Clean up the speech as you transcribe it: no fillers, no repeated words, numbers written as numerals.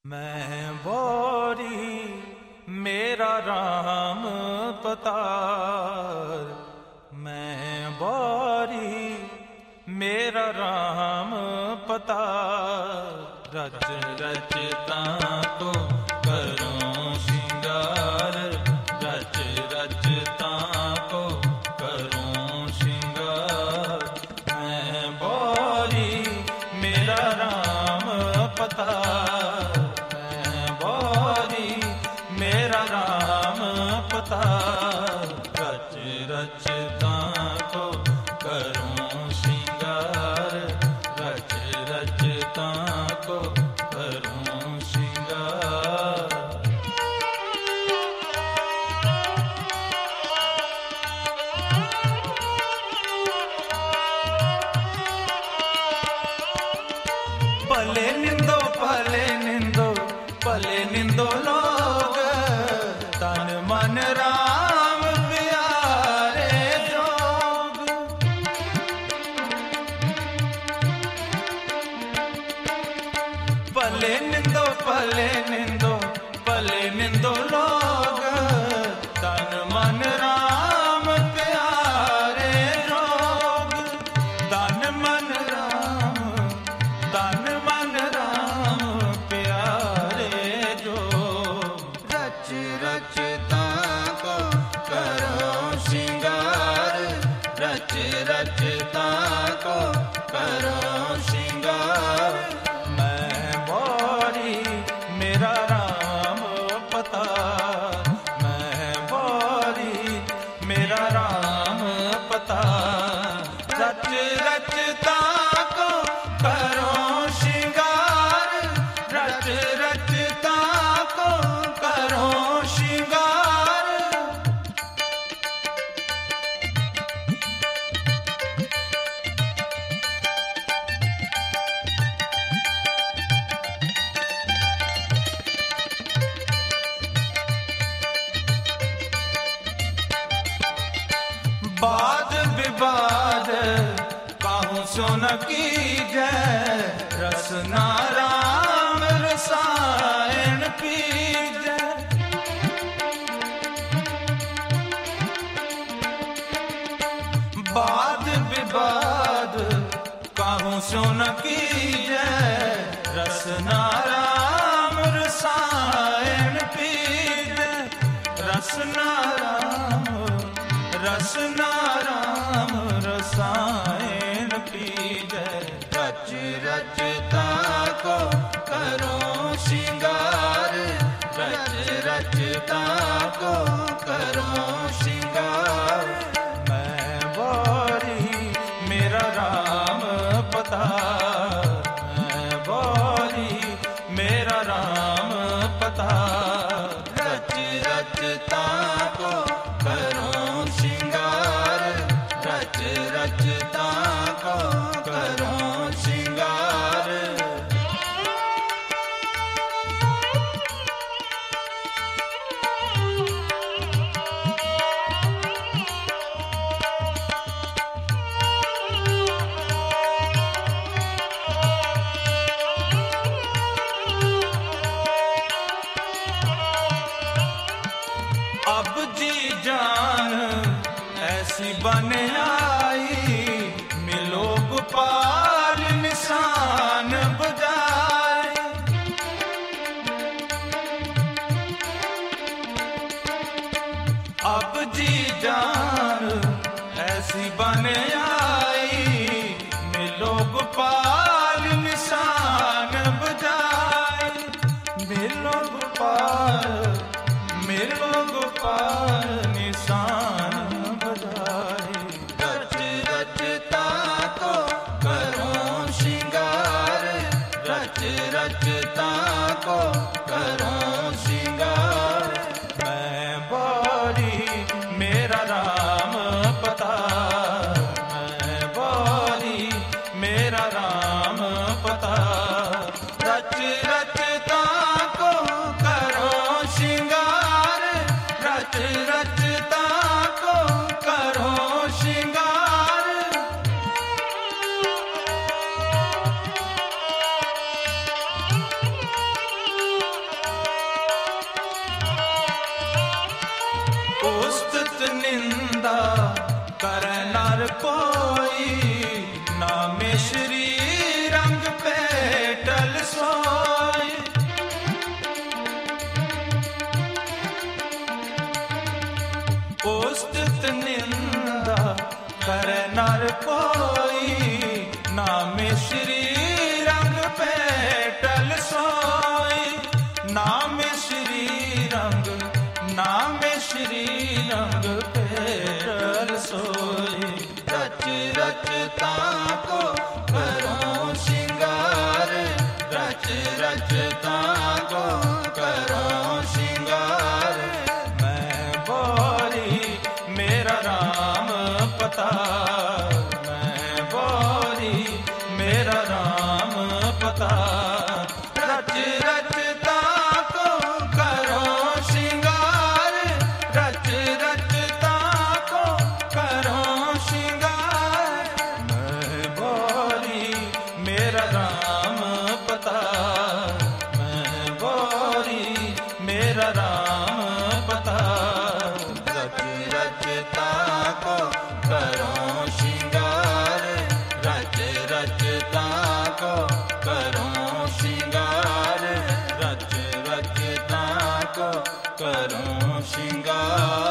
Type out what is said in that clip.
मैं बोरी मेरा राम पतार, मैं बोरी मेरा राम पतार। रच रचता को करूं श्रृंगार, रच रचता को करूं श्रृंगार। मैं बोरी मेरा राम पतार, मैं बोरी मेरा राम पतार। रच रचता को करूं श्रृंगार, रच रचता को करूं श्रृंगार। भले निंदो भले निंदो भले निंदो लोग, तन मन राम प्यारे जोग। भले निंदो भले निंदो भले निंदो लोग, तन मन राम प्यारे जोग। तन मन राम तन मन राम प्यारे जोग। रच रचता को करो श्रृंगार, रच रचता को करो श्रृंगार। मैं बोरी मेरा राम पतार, मैं बोरी मेरा राम पतार। रच रचता को करो श्रृंगार, रच रचता को करो श्रृंगार। वाद विवाद काहू सो न कीजै, रसना राम रसायन पीजै। वाद विवाद काहू सो न कीजै, रसना राम रसायन पीजै। रसना राम रसना राम रसायन पीजै। रच रचता को करो श्रृंगार, रच रचता को करो श्रृंगार। मैं बोरी मेरा राम पतार, मैं बोरी मेरा राम पतार। रच रचता को करो श्रृंगार, रच रचता को करो श्रृंगार। अब जी जान ऐसी बन आई, मिलो गोपाल निशान बजाए। अब जी जान ऐसी बन आई, मिलो गोपाल निशान बजाए। मिलो गोपाल मिलो गोपाल निशान बजाए। रच रचता को करो श्रृंगार, रच रचता को करो श्रृंगार। मैं बोरी मेरा राम पतार, मैं बोरी मेरा राम पतार। रच रचता को करो श्रृंगार, रच रचता को करो श्रृंगार। ताको करो श्रृंगार। मैं बोरी मेरा राम पता, मैं बोरी मेरा राम पता। रच रच ताको करो श्रृंगार, रच रच ताको करो श्रृंगार। मैं बोरी मेरा राम पता, मैं बोरी मेरा राम पता। रच रच ताको करो श्रृंगार, रच रच ताको करो श्रृंगार, रच रच ताको करो श्रृंगार।